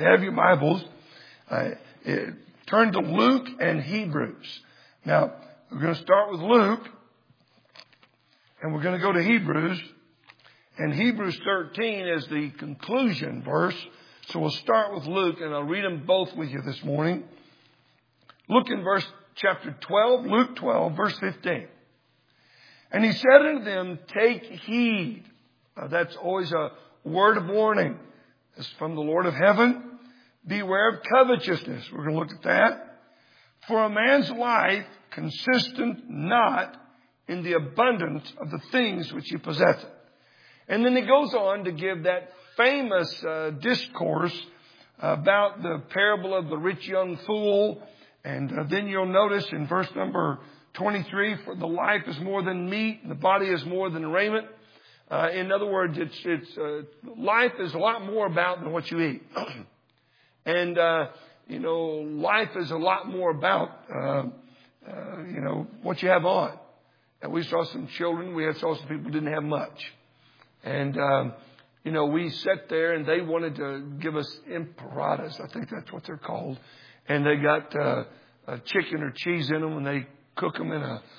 you have your Bibles, turn to Luke and Hebrews. Now, we're going to start with Luke, and we're going to go to Hebrews. And Hebrews 13 is the conclusion verse. So we'll start with Luke, and I'll read them both with you this morning. Look in chapter 12, Luke 12, verse 15. And he said unto them, take heed. That's always a word of warning. It's from the Lord of heaven. Beware of covetousness. We're going to look at that. For a man's life consistent not in the abundance of the things which he possesseth. And then he goes on to give that famous discourse about the parable of the rich young fool. And then you'll notice in verse number 23, for the life is more than meat, and the body is more than raiment. In other words, life is a lot more about than what you eat. And, life is a lot more about, what you have on. And we saw some children, saw some people who didn't have much. And, we sat there and they wanted to give us empanadas. I think that's what they're called. And they got chicken or cheese in them, and they cook them in a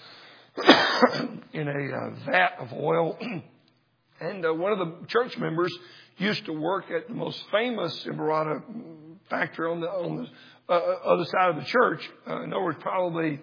vat of oil. And one of the church members used to work at the most famous empanada factory on the other side of the church. In other words, probably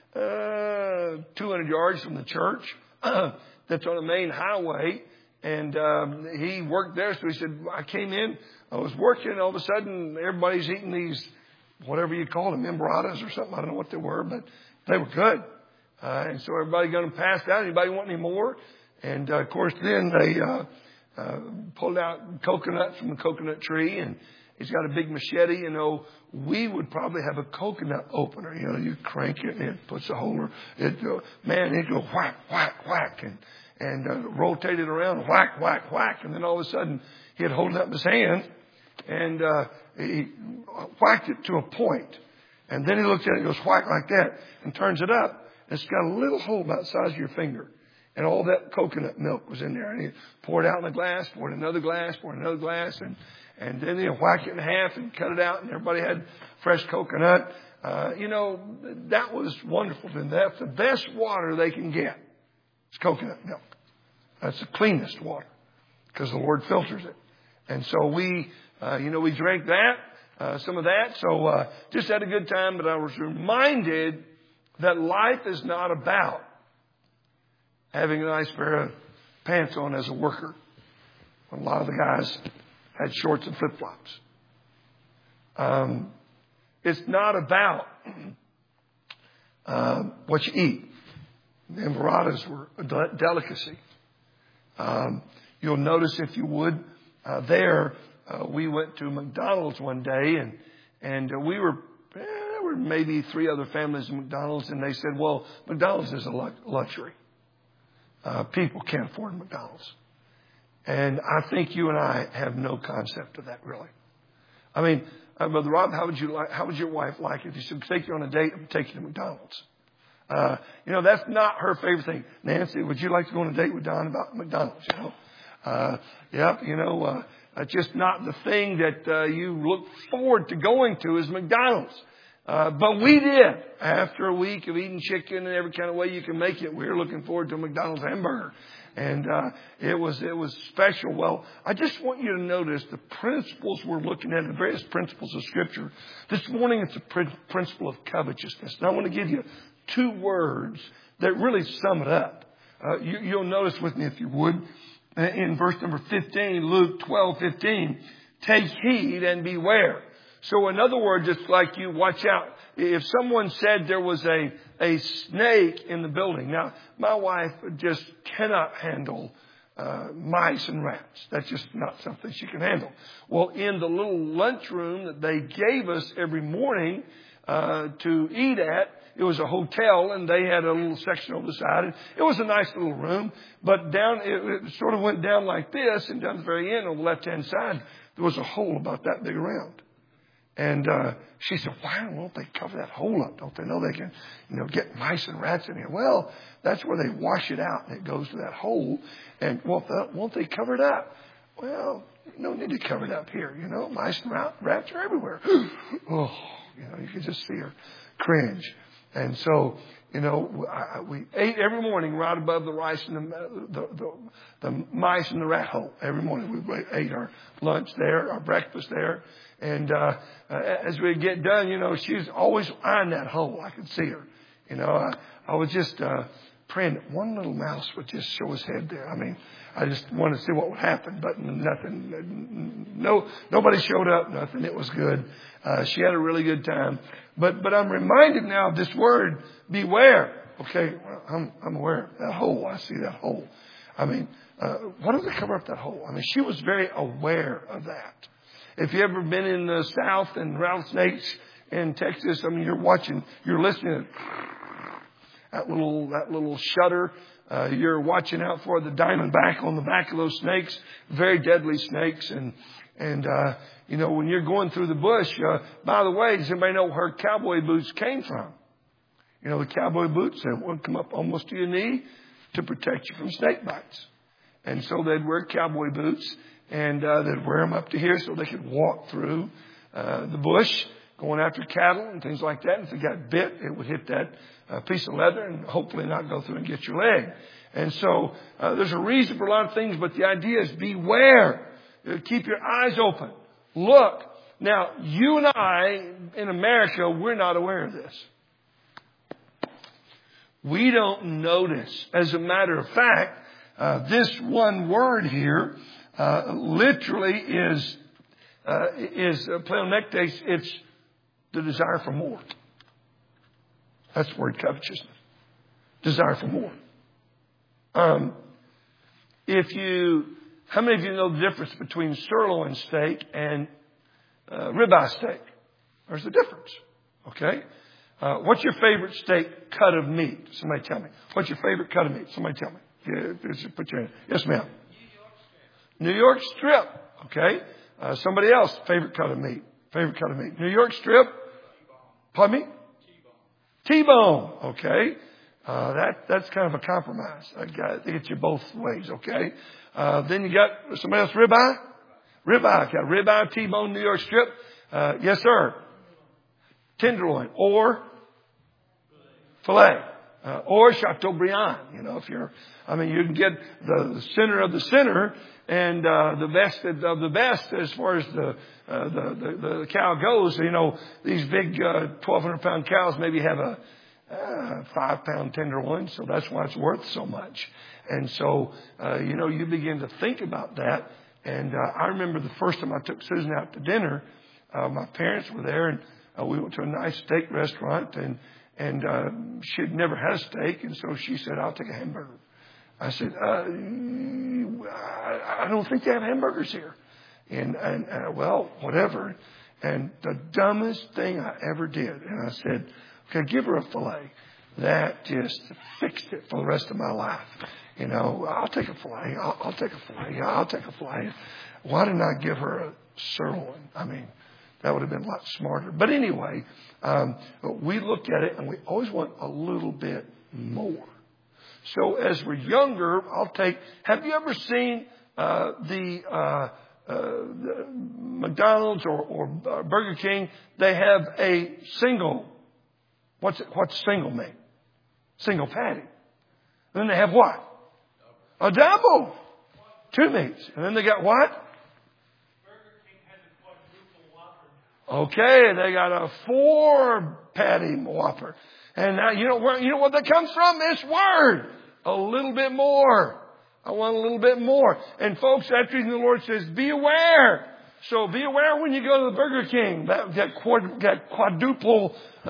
200 yards from the church. That's on the main highway. And he worked there. So he said, I came in, I was working, and all of a sudden everybody's eating these, whatever you call them, empanadas or something. I don't know what they were, but they were good. And so everybody got them passed out. Anybody want any more? And, of course, then they pulled out coconut from the coconut tree, and he's got a big machete. We would probably have a coconut opener. You crank it, and it puts a hole. It'd go whack, whack, whack, and rotate it around, whack, whack, whack. And then all of a sudden, he'd hold it up in his hand, and he whacked it to a point. And then he looks at it and goes whack like that, and turns it up. And it's got a little hole about the size of your finger. And all that coconut milk was in there. And he poured it out in a glass, poured another glass, and then he'll whack it in half and cut it out. And everybody had fresh coconut. That was wonderful. And that's the best water they can get. It's coconut milk. That's the cleanest water because the Lord filters it. And so we drank that, some of that. So just had a good time. But I was reminded that life is not about having a nice pair of pants on as a worker. A lot of the guys had shorts and flip-flops. It's not about what you eat. The empanadas were a delicacy. You'll notice, if you would, we went to McDonald's one day, and we were there were maybe 3 other families in McDonald's, and they said, well, McDonald's is a luxury. People can't afford McDonald's. And I think you and I have no concept of that, really. I mean, Brother Rob, how would your wife like it if you said, take you on a date and take you to McDonald's? That's not her favorite thing. Nancy, would you like to go on a date with Don about McDonald's? It's just not the thing that you look forward to going to is McDonald's. But we did. After a week of eating chicken and every kind of way you can make it, we were looking forward to a McDonald's hamburger. And it was special. Well, I just want you to notice the principles we're looking at, the various principles of Scripture. This morning it's a principle of covetousness. And I want to give you 2 words that really sum it up. You'll notice with me, if you would, in verse number 15, Luke 12:15, take heed and beware. So in other words, it's like you watch out. If someone said there was a snake in the building. Now, my wife just cannot handle mice and rats. That's just not something she can handle. Well, in the little lunchroom that they gave us every morning to eat at, it was a hotel, and they had a little section over the side. And it was a nice little room, but it sort of went down like this, and down the very end on the left-hand side, there was a hole about that big around. And she said, why won't they cover that hole up? Don't they know they can, get mice and rats in here? Well, that's where they wash it out, and it goes to that hole. And won't they cover it up? Well, No need to cover it up here. Mice and rats are everywhere. Oh, you can just see her cringe. And so, we ate every morning right above the rice and the mice and the rat hole. Every morning we ate our lunch there, our breakfast there. And as we get done, she was always eyeing that hole. I could see her. I was just praying that one little mouse would just show his head there. I just wanted to see what would happen, but nothing. Nobody showed up. Nothing. It was good. She had a really good time. But I'm reminded now of this word, beware. Okay, I'm aware of that hole. I see that hole. What does it cover up that hole? She was very aware of that. If you ever been in the South and rattlesnakes in Texas, you're listening to that little shudder. You're watching out for the diamondback on the back of those snakes, very deadly snakes. And when you're going through the bush, by the way, does anybody know where cowboy boots came from? The cowboy boots, they would come up almost to your knee to protect you from snake bites. And so they'd wear cowboy boots, and they'd wear them up to here so they could walk through the bush, going after cattle and things like that. And if they got bit, it would hit that piece of leather and hopefully not go through and get your leg. And so there's a reason for a lot of things, but the idea is beware. Keep your eyes open. Look. Now, you and I in America, we're not aware of this. We don't notice. As a matter of fact, this one word here literally is pleonektes. It's the desire for more. That's the word covetousness. Desire for more. How many of you know the difference between sirloin steak and ribeye steak? There's a difference. Okay? What's your favorite steak cut of meat? Somebody tell me. What's your favorite cut of meat? Somebody tell me. Yeah, put your hand. Yes, ma'am. New York strip. Okay. Somebody else, favorite cut of meat. Favorite cut of meat. New York strip. Pardon me? T-bone. Okay. That's kind of a compromise. I get you both ways. Okay. Then you got somebody else, ribeye. Ribeye. Got ribeye, T-bone, New York strip. Yes, sir. Tenderloin or filet. Or Chateaubriand. If you're, you can get the center of the center and the best of the best as far as the cow goes. These big 1,200 pound cows maybe have a 5 pound tenderloin, so that's why it's worth so much. And so you begin to think about that. And I remember the first time I took Susan out to dinner, my parents were there, and we went to a nice steak restaurant, and she had never had a steak, and so she said, "I'll take a hamburger." I said, "I don't think they have hamburgers here." And well, whatever. And the dumbest thing I ever did, and I said, "Okay, give her a filet." That just fixed it for the rest of my life. I'll take a filet. I'll take a filet. I'll take a filet. Why didn't I give her a sirloin? That would have been a lot smarter. But anyway, we look at it and we always want a little bit more. So as we're younger, have you ever seen the McDonald's or Burger King? They have a single, what's single mean? Single patty. And then they have what? A double. 2 meats. And then they got what? Okay, they got a 4-patty Whopper. And now, you know what that comes from? This word. A little bit more. I want a little bit more. And folks, that's the reason the Lord says, be aware. So be aware when you go to the Burger King. That quadruple,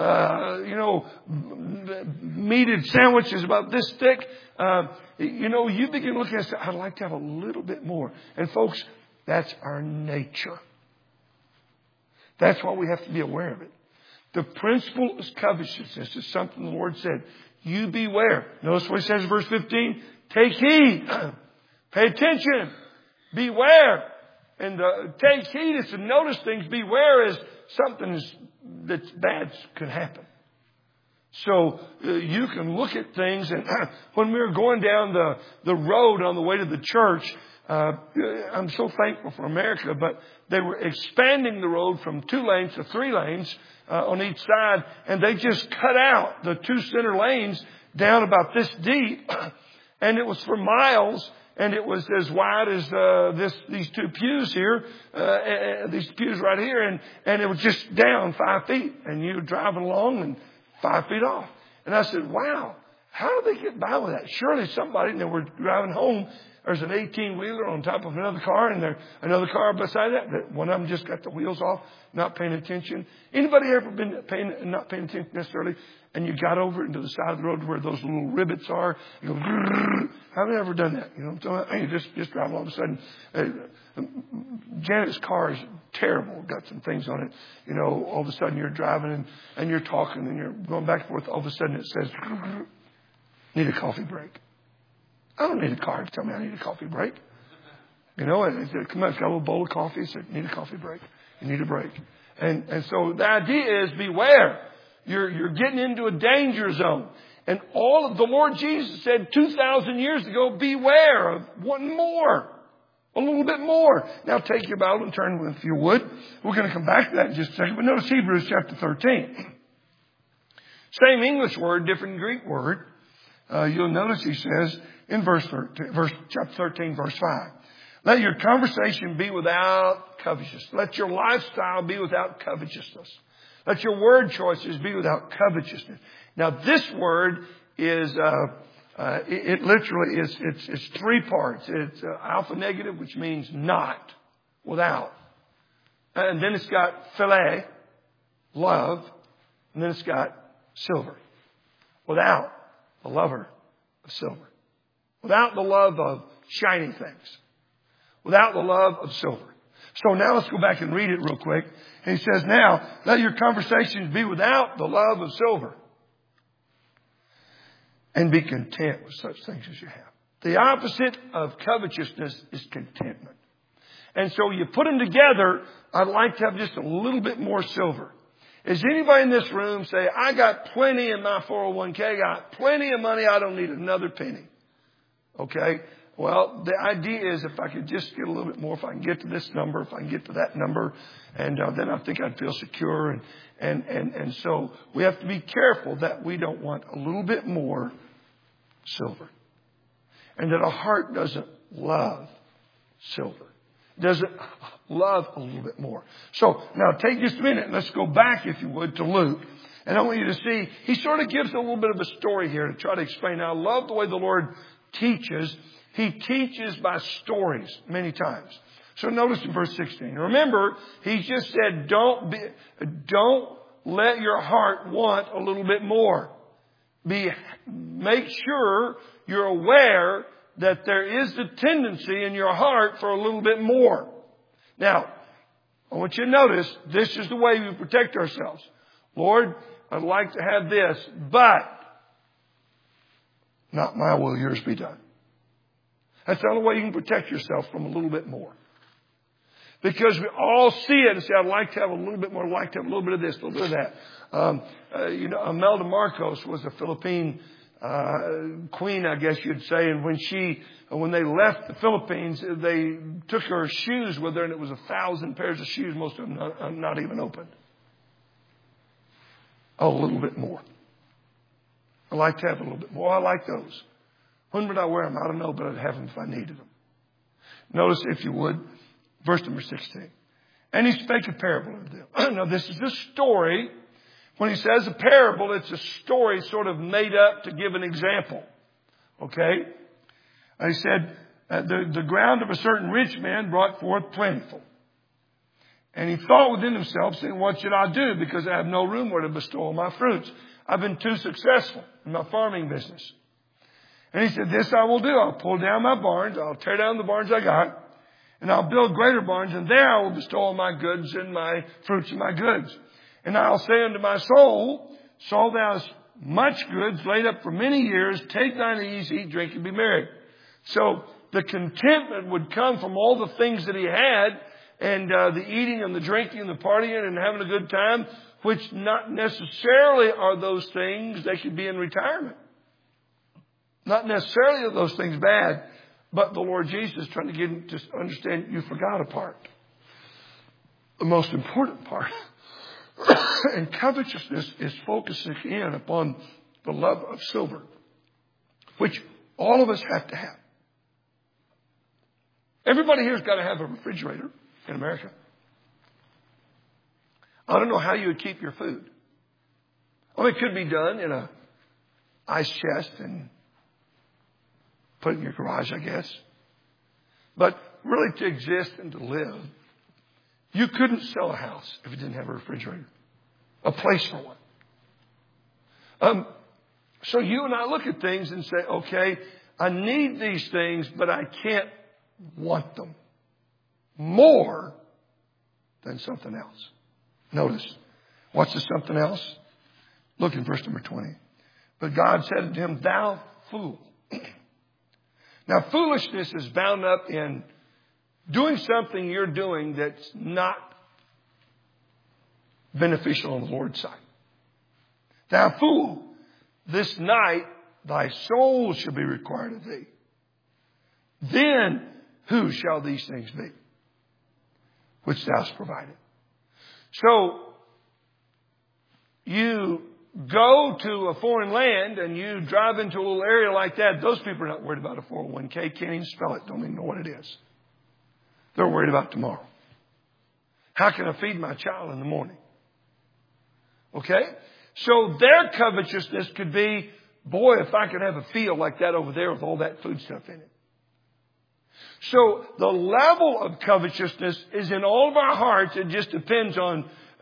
meated sandwiches about this thick. You begin looking and say, I'd like to have a little bit more. And folks, that's our nature. That's why we have to be aware of it. The principle of covetousness is something the Lord said. You beware. Notice what He says in verse 15. Take heed. Pay attention. Beware. And take heed is to notice things. Beware is something that's bad could happen. So you can look at things. And when we were going down the road on the way to the church, I'm so thankful for America, but they were expanding the road from 2 lanes to 3 lanes on each side, and they just cut out the 2 center lanes down about this deep, and it was for miles, and it was as wide as these 2 pews here, these pews right here, and it was just down 5 feet, and you were driving along and 5 feet off. And I said, wow, how do they get by with that? Surely somebody, and then we're driving home, there's an 18-wheeler on top of another car, and there's another car beside that. One of them just got the wheels off, not paying attention. Anybody ever been not paying attention necessarily, and you got over into the side of the road where those little rivets are? You go, have you ever done that? You know what I'm talking about? You just drive all of a sudden. Janet's car is terrible. Got some things on it. You know, all of a sudden you're driving and you're talking and you're going back and forth. All of a sudden it says, need a coffee break. I don't need a car to tell me I need a coffee break. You know, it said, come on, it's got a little bowl of coffee. It said, need a coffee break. You need a break. And so the idea is beware. You're getting into a danger zone. And all of the Lord Jesus said 2,000 years ago, beware of wanting more. A little bit more. Now take your Bible and turn with, if you would. We're going to come back to that in just a second. But notice Hebrews chapter 13. Same English word, different Greek word. You'll notice he says in chapter 13, verse 5. Let your conversation be without covetousness. Let your lifestyle be without covetousness. Let your word choices be without covetousness. Now this word is, it literally is, it's 3 parts. It's alpha negative, which means not, without. And then it's got philia, love. And then it's got silver. Without the lover of silver. Without the love of shiny things. Without the love of silver. So now let's go back and read it real quick. And he says, now, let your conversations be without the love of silver. And be content with such things as you have. The opposite of covetousness is contentment. And so you put them together, I'd like to have just a little bit more silver. Is anybody in this room say, I got plenty in my 401k, I got plenty of money, I don't need another penny? Okay? Well, the idea is if I could just get a little bit more, if I can get to this number, if I can get to that number, and then I think I'd feel secure. And so we have to be careful that we don't want a little bit more silver. And that our heart doesn't love silver. Doesn't love a little bit more. So now take just a minute and let's go back, if you would, to Luke. And I want you to see, he sort of gives a little bit of a story here to try to explain. Now, I love the way the Lord teaches. He teaches by stories many times. So notice in verse 16. Remember, he just said, don't let your heart want a little bit more. Make sure you're aware that there is the tendency in your heart for a little bit more. Now, I want you to notice, this is the way we protect ourselves. Lord, I'd like to have this, but not my will, yours be done. That's the only way you can protect yourself from a little bit more. Because we all see it and say, I'd like to have a little bit more, I'd like to have a little bit of this, a little bit of that. Imelda Marcos was a Philippine queen, I guess you'd say. And when they left the Philippines, they took her shoes with her, and it was 1,000 pairs of shoes, most of them not even opened. Oh, a little bit more. I'd like to have a little bit more. I like those. When would I wear them? I don't know, but I'd have them if I needed them. Notice, if you would, verse number 16. And he spake a parable of them. Now, this is a story. When he says a parable, it's a story sort of made up to give an example. Okay? He said, the ground of a certain rich man brought forth plentiful. And he thought within himself, saying, what should I do? Because I have no room where to bestow all my fruits. I've been too successful in my farming business. And he said, this I will do. I'll pull down my barns. I'll tear down the barns I got. And I'll build greater barns. And there I will bestow all my goods and my fruits and my goods. And I'll say unto my soul, soul, thou hast much goods laid up for many years. Take thine ease, eat, drink, and be merry. So the contentment would come from all the things that he had, and the eating and the drinking and the partying and having a good time, which not necessarily are those things. They could be in retirement. Not necessarily are those things bad, But the Lord Jesus is trying to get him to understand you forgot a part. The most important part. And covetousness is focusing in upon the love of silver, which all of us have to have. Everybody here's got to have a refrigerator in America. I don't know how you would keep your food. Well, it could be done in a ice chest and put it in your garage, I guess. But really to exist and to live, you couldn't sell a house if it didn't have a refrigerator. A place for one. So you and I look at things and say, okay, I need these things, but I can't want them more than something else. Notice, what's the something else? Look in verse number 20. But God said unto him, thou fool. Now, foolishness is bound up in doing something you're doing that's not beneficial on the Lord's side. Thou fool, this night thy soul shall be required of thee. Then who shall these things be which thou hast provided? So you go to a foreign land and you drive into a little area like that. Those people are not worried about a 401k. Can't even spell it. Don't even know what it is. They're worried about tomorrow. How can I feed my child in the morning? Okay? So their covetousness could be, boy, if I could have a field like that over there with all that food stuff in it. So the level of covetousness is in all of our hearts. It just depends on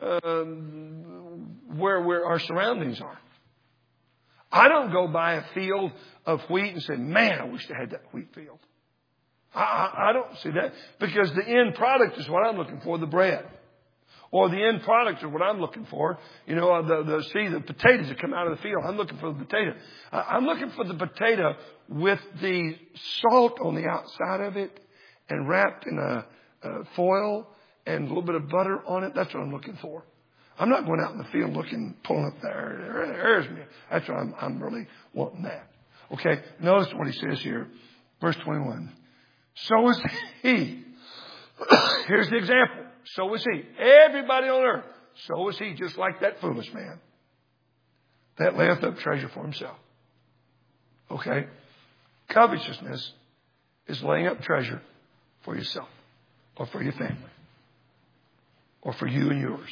where our surroundings are. I don't go by a field of wheat and say, man, I wish I had that wheat field. I don't see that, because the end product is what I'm looking for, the bread. Or the end product is what I'm looking for. You know, the potatoes that come out of the field. I'm looking for the potato. I'm looking for the potato with the salt on the outside of it and wrapped in a foil and a little bit of butter on it. That's what I'm looking for. I'm not going out in the field looking, pulling up there's me. That's what I'm really wanting that. Okay. Notice what he says here. Verse 21. So is he. Here's the example. So is he. Everybody on earth. So is he, just like that foolish man that layeth up treasure for himself. Okay? Covetousness is laying up treasure for yourself or for your family or for you and yours.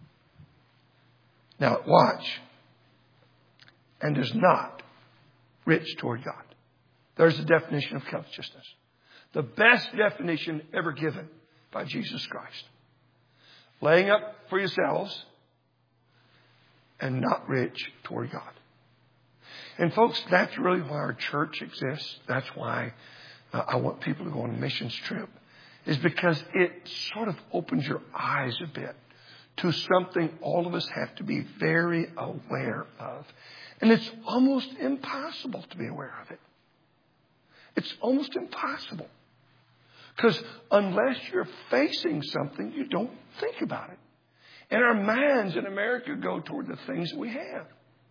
Now, watch. And is not rich toward God. There's the definition of covetousness. The best definition ever given by Jesus Christ. Laying up for yourselves and not rich toward God. And folks, that's really why our church exists. That's why I want people to go on a missions trip. Is because it sort of opens your eyes a bit to something all of us have to be very aware of. And it's almost impossible to be aware of it. It's almost impossible. Because unless you're facing something, you don't think about it. And our minds in America go toward the things that we have.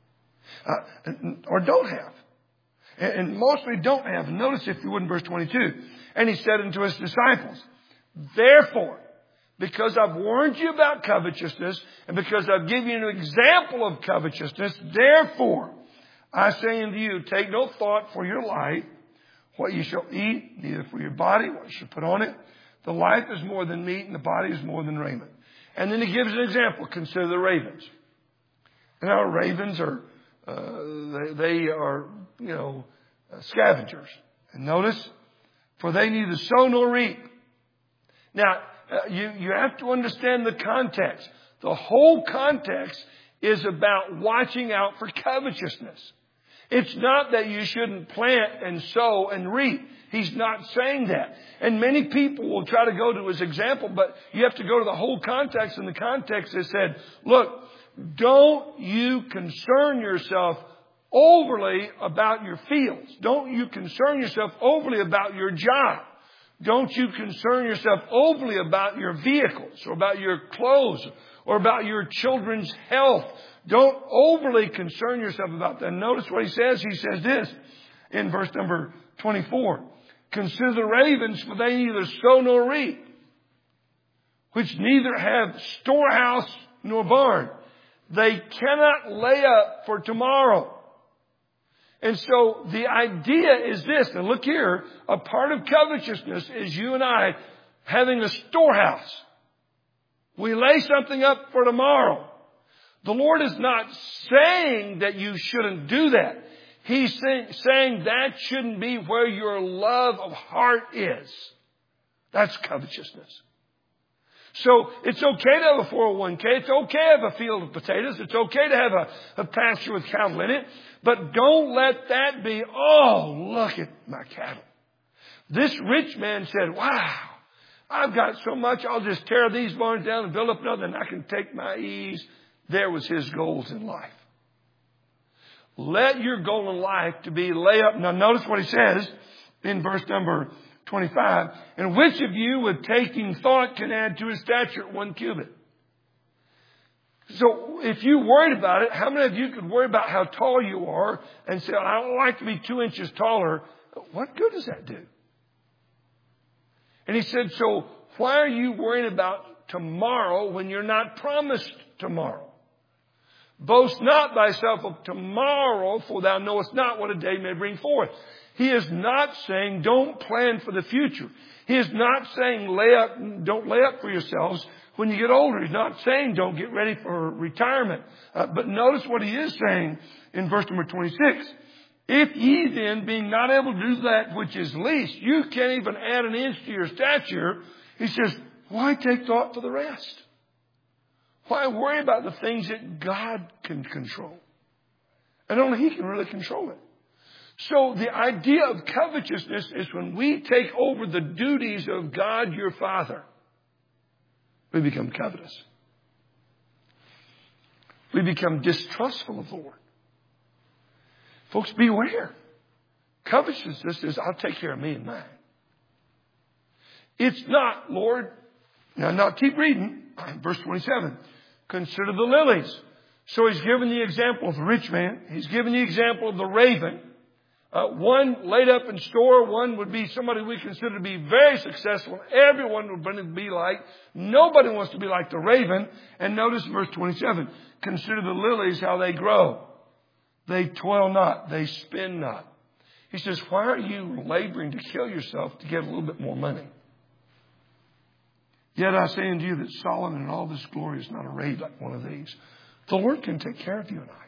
Or don't have. And mostly don't have. And notice, if you would, in verse 22. And he said unto his disciples, therefore, because I've warned you about covetousness, and because I've given you an example of covetousness, therefore, I say unto you, take no thought for your life, what you shall eat, neither for your body, what you shall put on it. The life is more than meat, and the body is more than raiment. And then he gives an example. Consider the ravens. Now, ravens are, they are, scavengers. And notice, for they neither sow nor reap. Now, you have to understand the context. The whole context is about watching out for covetousness. It's not that you shouldn't plant and sow and reap. He's not saying that. And many people will try to go to his example, but you have to go to the whole context. And the context is said, look, don't you concern yourself overly about your fields. Don't you concern yourself overly about your job. Don't you concern yourself overly about your vehicles or about your clothes or about your children's health. Don't overly concern yourself about that. Notice what he says. He says this in verse number 24. Consider the ravens, for they neither sow nor reap, which neither have storehouse nor barn. They cannot lay up for tomorrow. And so the idea is this, and look here, a part of covetousness is you and I having a storehouse. We lay something up for tomorrow. The Lord is not saying that you shouldn't do that. He's saying that shouldn't be where your love of heart is. That's covetousness. So it's okay to have a 401k. It's okay to have a field of potatoes. It's okay to have a pasture with cattle in it. But don't let that be, oh, look at my cattle. This rich man said, wow, I've got so much, I'll just tear these barns down and build up another and I can take my ease. There was his goals in life. Let your goal in life to be lay up. Now notice what he says in verse number 25. And which of you with taking thought can add to his stature 1 cubit? So if you worried about it, how many of you could worry about how tall you are and say, I don't like to be 2 inches taller? What good does that do? And he said, so why are you worrying about tomorrow when you're not promised tomorrow? Boast not thyself of tomorrow, for thou knowest not what a day may bring forth. He is not saying don't plan for the future. He is not saying don't lay up for yourselves when you get older. He's not saying don't get ready for retirement. But notice what he is saying in verse number 26. If ye then, being not able to do that which is least, you can't even add an inch to your stature. He says, why take thought for the rest? Why worry about the things that God can control? And only He can really control it. So the idea of covetousness is when we take over the duties of God your Father, we become covetous. We become distrustful of the Lord. Folks, beware. Covetousness is, I'll take care of me and mine. It's not, Lord. Now keep reading. Verse 27. Consider the lilies. So he's given the example of the rich man. He's given the example of the raven. One laid up in store. One would be somebody we consider to be very successful. Everyone would be like. Nobody wants to be like the raven. And notice verse 27. Consider the lilies, how they grow. They toil not. They spin not. He says, why are you laboring to kill yourself to get a little bit more money? Yet I say unto you that Solomon in all this glory is not arrayed like one of these. The Lord can take care of you and I.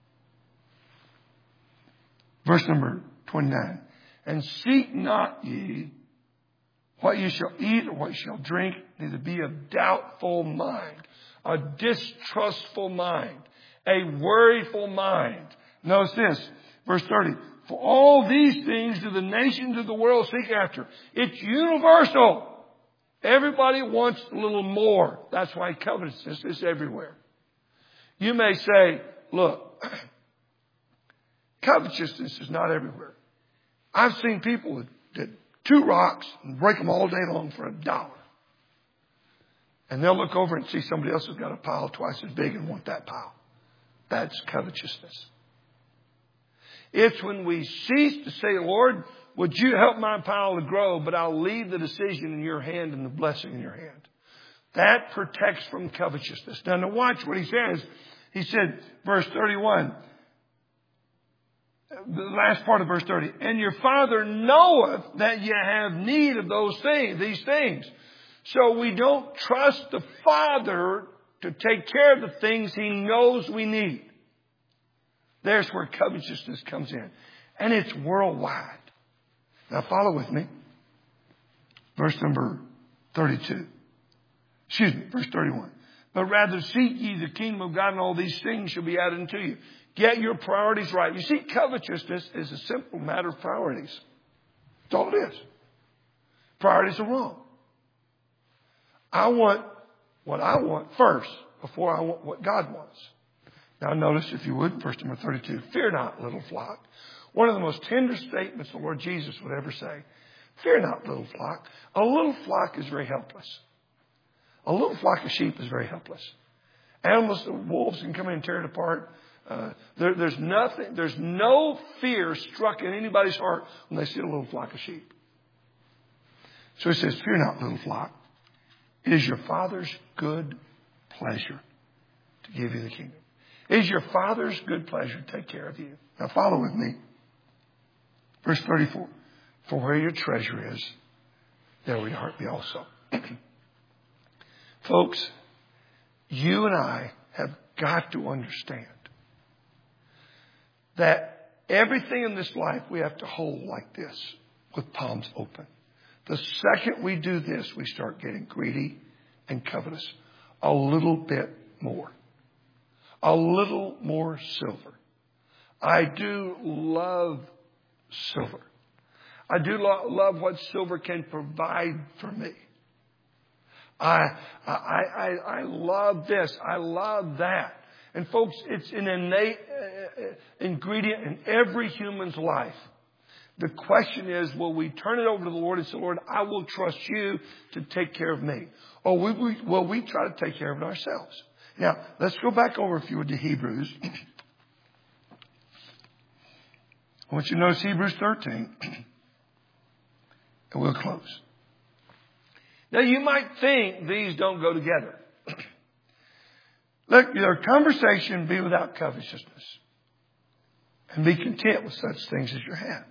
Verse number 29. And seek not ye what ye shall eat or what ye shall drink, neither be of doubtful mind, a distrustful mind, a worryful mind. Notice this, verse 30. For all these things do the nations of the world seek after. It's universal. Everybody wants a little more. That's why covetousness is everywhere. You may say, look, covetousness is not everywhere. I've seen people that 2 rocks and break them all day long for $1. And they'll look over and see somebody else who's got a pile twice as big and want that pile. That's covetousness. It's when we cease to say, Lord, would you help my pile to grow, but I'll leave the decision in your hand and the blessing in your hand. That protects from covetousness. Now watch what he says. He said, verse 31, the last part of verse 30, and your Father knoweth that ye have need of these things. So we don't trust the Father to take care of the things He knows we need. There's where covetousness comes in. And it's worldwide. Now follow with me. Verse number 32. Excuse me, verse 31. But rather seek ye the kingdom of God, and all these things shall be added unto you. Get your priorities right. You see, covetousness is a simple matter of priorities. That's all it is. Priorities are wrong. I want what I want first before I want what God wants. Now notice, if you would, verse number 32. Fear not, little flock. One of the most tender statements the Lord Jesus would ever say. Fear not, little flock. A little flock is very helpless. A little flock of sheep is very helpless. Animals, wolves can come in and tear it apart. There's no fear struck in anybody's heart when they see a little flock of sheep. So he says, fear not, little flock. It is your Father's good pleasure to give you the kingdom. It is your Father's good pleasure to take care of you. Now follow with me. Verse 34. For where your treasure is, there will your heart be also. Folks, you and I have got to understand that everything in this life we have to hold like this, with palms open. The second we do this, we start getting greedy and covetous. A little bit more. A little more silver. I do love silver. I do love what silver can provide for me. I love this. I love that. And folks, it's an innate ingredient in every human's life. The question is, will we turn it over to the Lord and say, Lord, I will trust you to take care of me? Or will we try to take care of it ourselves? Now, let's go back over, if you would, to Hebrews. I want you to notice Hebrews 13. And we'll close. Now, you might think these don't go together. Let your conversation be without covetousness. And be content with such things as you have.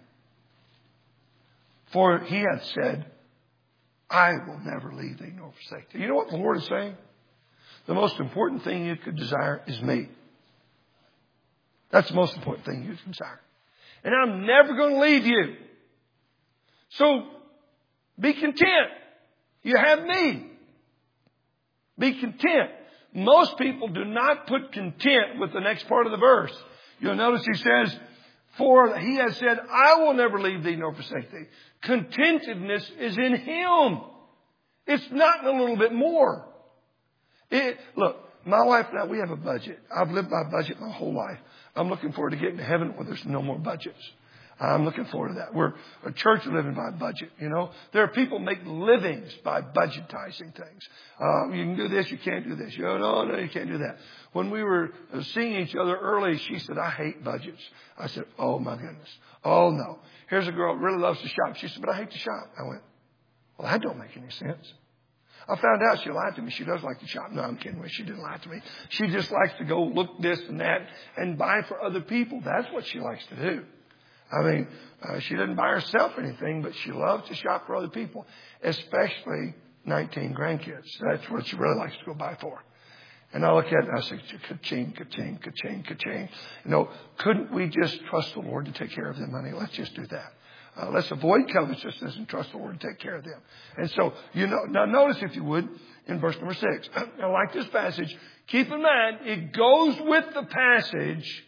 For he hath said, I will never leave thee nor forsake thee. You know what the Lord is saying? The most important thing you could desire is me. That's the most important thing you can desire. And I'm never going to leave you. So be content. You have me. Be content. Most people do not put content with the next part of the verse. You'll notice he says, for he has said, I will never leave thee nor forsake thee. Contentedness is in him. It's not in a little bit more. Look, my wife and I, we have a budget. I've lived by budget my whole life. I'm looking forward to getting to heaven where there's no more budgets. I'm looking forward to that. We're a church living by budget, you know. There are people make livings by budgetizing things. You can do this, you can't do this. You go, no, you can't do that. When we were seeing each other early, she said, I hate budgets. I said, oh my goodness. Oh no. Here's a girl who really loves to shop. She said, but I hate to shop. I went, well, that don't make any sense. I found out she lied to me. She does like to shop. No, I'm kidding. She didn't lie to me. She just likes to go look this and that and buy for other people. That's what she likes to do. I mean, she didn't buy herself anything, but she loves to shop for other people, especially 19 grandkids. That's what she really likes to go buy for. And I look at it and I say, ka-ching, ka-ching, ka-ching, ka-ching. You know, couldn't we just trust the Lord to take care of them, honey? Let's just do that. Let's avoid covetousness and trust the Lord to take care of them. And so, you know, now notice, if you would, in verse number 6. I like this passage. Keep in mind, it goes with the passage.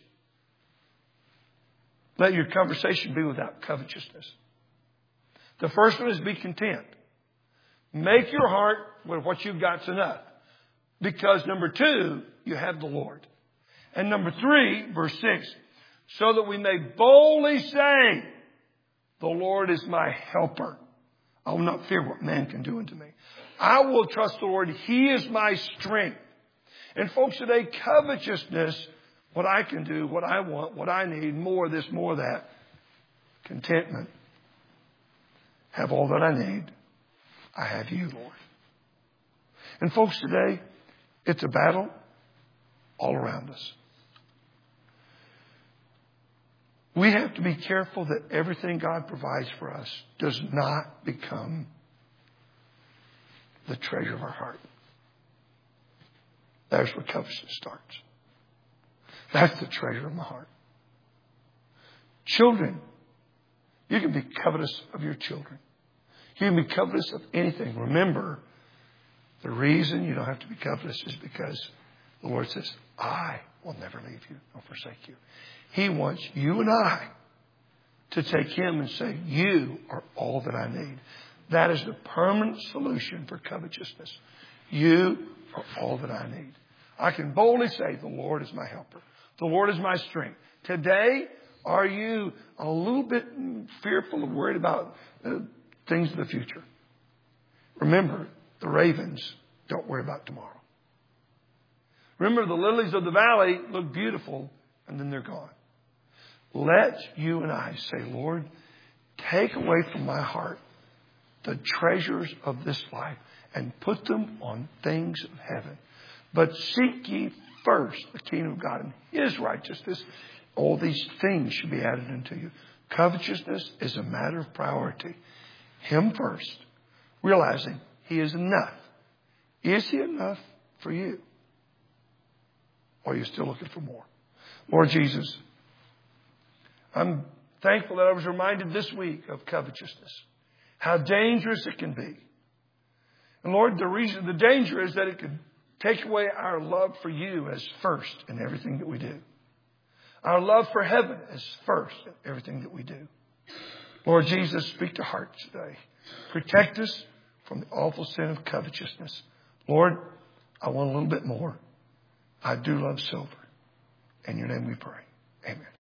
Let your conversation be without covetousness. The first one is be content. Make your heart with what you've got's enough. Because number 2, you have the Lord. And number 3, verse 6, so that we may boldly say, the Lord is my helper. I will not fear what man can do unto me. I will trust the Lord. He is my strength. And folks, today, covetousness, what I can do, what I want, what I need, more of this, more of that. Contentment. Have all that I need. I have you, Lord. And folks, today, it's a battle all around us. We have to be careful that everything God provides for us does not become the treasure of our heart. That's where covetousness starts. That's the treasure of my heart. Children, you can be covetous of your children. You can be covetous of anything. Remember, the reason you don't have to be covetous is because the Lord says, I will never leave you nor forsake you. He wants you and I to take Him and say, you are all that I need. That is the permanent solution for covetousness. You are all that I need. I can boldly say, the Lord is my helper. The Lord is my strength. Today, are you a little bit fearful or worried about things of the future? Remember, the ravens don't worry about tomorrow. Remember, the lilies of the valley look beautiful and then they're gone. Let you and I say, Lord, take away from my heart the treasures of this life and put them on things of heaven. But seek ye first the kingdom of God and His righteousness. All these things should be added unto you. Covetousness is a matter of priority. Him first, realizing He is enough. Is He enough for you? Or are you still looking for more? Lord Jesus, I'm thankful that I was reminded this week of covetousness. How dangerous it can be. And Lord, the danger is that it could take away our love for you as first in everything that we do. Our love for heaven as first in everything that we do. Lord Jesus, speak to hearts today. Protect us from the awful sin of covetousness. Lord, I want a little bit more. I do love silver. In your name we pray. Amen.